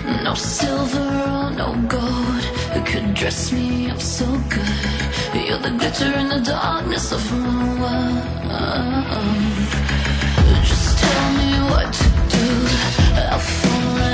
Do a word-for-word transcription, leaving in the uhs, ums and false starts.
No silver or no gold could dress me up so good. You're the glitter in the darkness of my world. Just tell me what to do. I'll fall